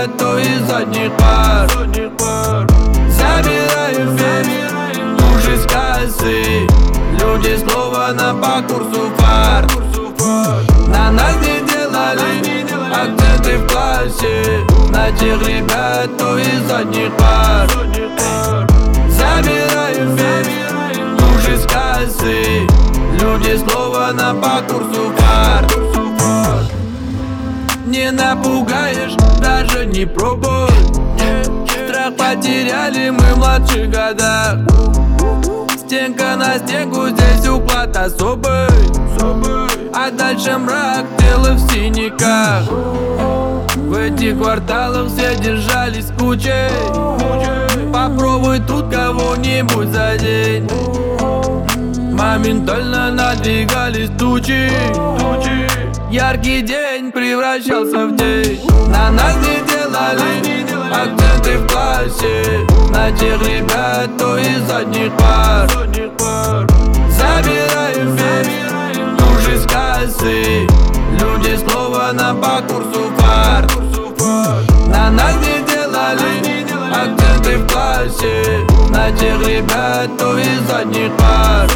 ребят, то из задних пар. Забираем весь ужас кассы. Люди снова на по курсу фар. На нас не делали акценты в классе. На тех ребят, то из задних пар. Забираем весь ужас кассы. Люди снова на по курсу фар. Не напугаешь, даже не пробуй. Страх потеряли мы в младших годах. Стенка на стенку, здесь уклад особый. А дальше мрак, тело в синяках. В этих кварталах все держались кучей. Попробуй тут кого-нибудь задеть. Моментально надвигались тучи. Яркий день превращался в день. На нас не делали акценты в классе. На тех ребят, то из задних пар. Забираем весь ужас кассы. Люди снова на по курсу фар. На нас не делали акценты в классе. На тех ребят, то из задних пар.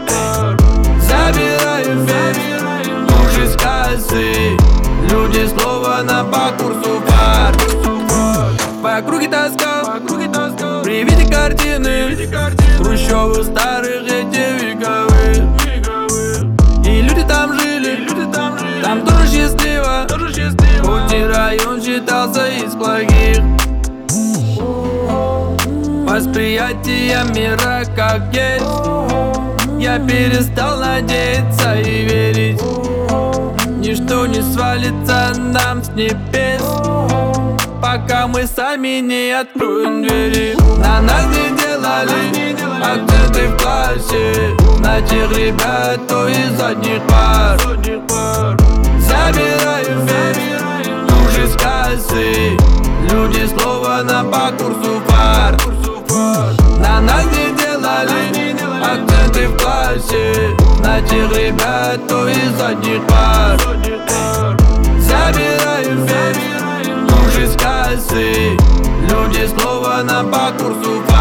Забираем весь ужас кассы. Люди снова на по курсу фар. По округе тоска, при виде картины хрущевых старых этих вековых. И люди там жили, там тоже счастливо. Хоть и район считался из плохих. Восприятие мира как есть. Я перестал надеяться и верить. Ничто не свалится нам с небес, пока мы сами не откроем двери. На нас не делали акценты в классе. На тех ребят, то из задних пар. Забираем весь ужас кассы. Люди снова на по курсу фар. На нас не делали акценты в классе. На тех ребят, то из задних пар. Забираем весь ужас кассы. Люди снова на по курсу фар.